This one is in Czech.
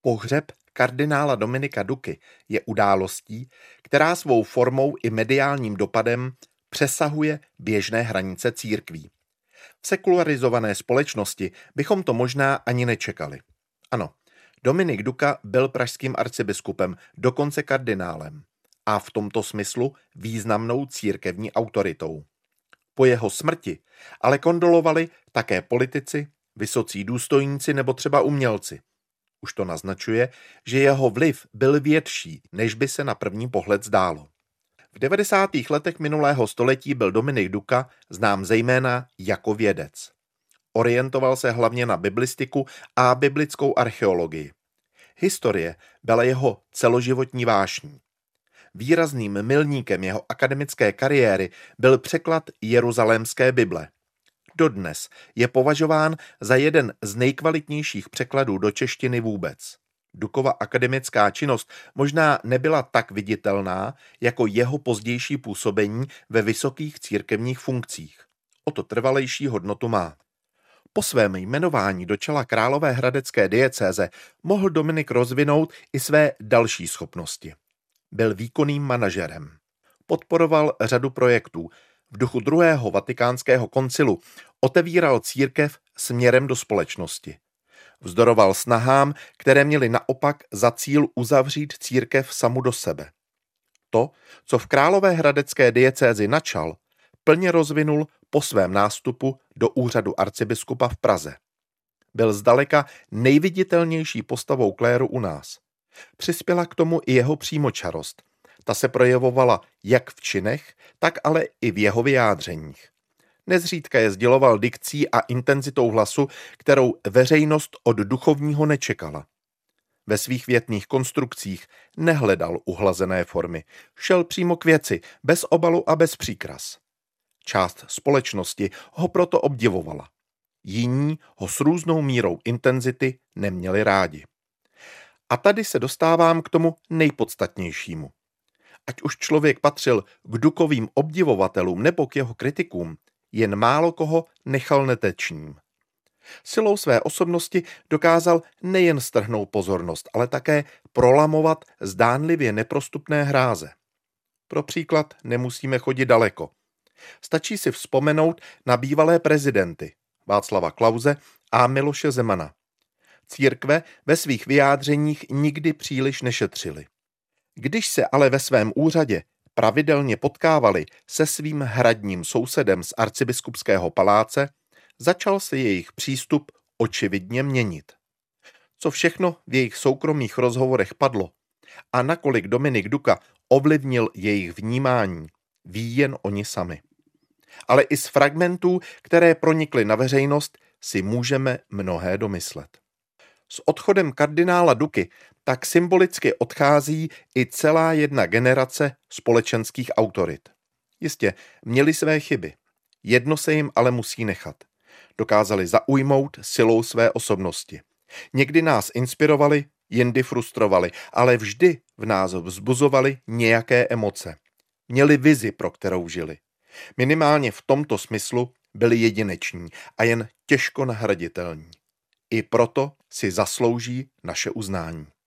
Pohřeb kardinála Dominika Duky je událostí, která svou formou i mediálním dopadem přesahuje běžné hranice církví. V sekularizované společnosti bychom to možná ani nečekali. Ano, Dominik Duka byl pražským arcibiskupem, dokonce kardinálem, a v tomto smyslu významnou církevní autoritou. Po jeho smrti ale kondolovali také politici, vysocí důstojníci nebo třeba umělci. Už to naznačuje, že jeho vliv byl větší, než by se na první pohled zdálo. V 90. letech minulého století byl Dominik Duka znám zejména jako vědec. Orientoval se hlavně na biblistiku a biblickou archeologii. Historie byla jeho celoživotní vášní. Výrazným milníkem jeho akademické kariéry byl překlad Jeruzalémské Bible. Dodnes je považován za jeden z nejkvalitnějších překladů do češtiny vůbec. Dukova akademická činnost možná nebyla tak viditelná jako jeho pozdější působení ve vysokých církevních funkcích. O to trvalejší hodnotu má. Po svém jmenování do čela královéhradecké diecéze mohl Dominik rozvinout i své další schopnosti. Byl výkonným manažerem. Podporoval řadu projektů. V duchu druhého vatikánského koncilu otevíral církev směrem do společnosti. Vzdoroval snahám, které měly naopak za cíl uzavřít církev samu do sebe. To, co v královéhradecké diecézi načal, plně rozvinul po svém nástupu do úřadu arcibiskupa v Praze. Byl zdaleka nejviditelnější postavou kléru u nás. Přispěla k tomu i jeho přímočarost. Ta se projevovala jak v činech, tak ale i v jeho vyjádřeních. Nezřídka je sděloval dikcí a intenzitou hlasu, kterou veřejnost od duchovního nečekala. Ve svých větných konstrukcích nehledal uhlazené formy, šel přímo k věci, bez obalu a bez příkras. Část společnosti ho proto obdivovala. Jiní ho s různou mírou intenzity neměli rádi. A tady se dostávám k tomu nejpodstatnějšímu. Ať už člověk patřil k Dukovým obdivovatelům nebo k jeho kritikům, jen málo koho nechal netečným. Silou své osobnosti dokázal nejen strhnout pozornost, ale také prolamovat zdánlivě neprostupné hráze. Pro příklad nemusíme chodit daleko. Stačí si vzpomenout na bývalé prezidenty Václava Klause a Miloše Zemana. Církve ve svých vyjádřeních nikdy příliš nešetřily. Když se ale ve svém úřadě pravidelně potkávali se svým hradním sousedem z arcibiskupského paláce, začal se jejich přístup očividně měnit. Co všechno v jejich soukromých rozhovorech padlo a nakolik Dominik Duka ovlivnil jejich vnímání, ví jen oni sami. Ale i z fragmentů, které pronikly na veřejnost, si můžeme mnohé domyslet. S odchodem kardinála Duky tak symbolicky odchází i celá jedna generace společenských autorit. Jistě, měli své chyby. Jedno se jim ale musí nechat. Dokázali zaujmout silou své osobnosti. Někdy nás inspirovali, jindy frustrovali, ale vždy v nás vzbuzovali nějaké emoce. Měli vizi, pro kterou žili. Minimálně v tomto smyslu byli jedineční a jen těžko nahraditelní. I proto si zaslouží naše uznání.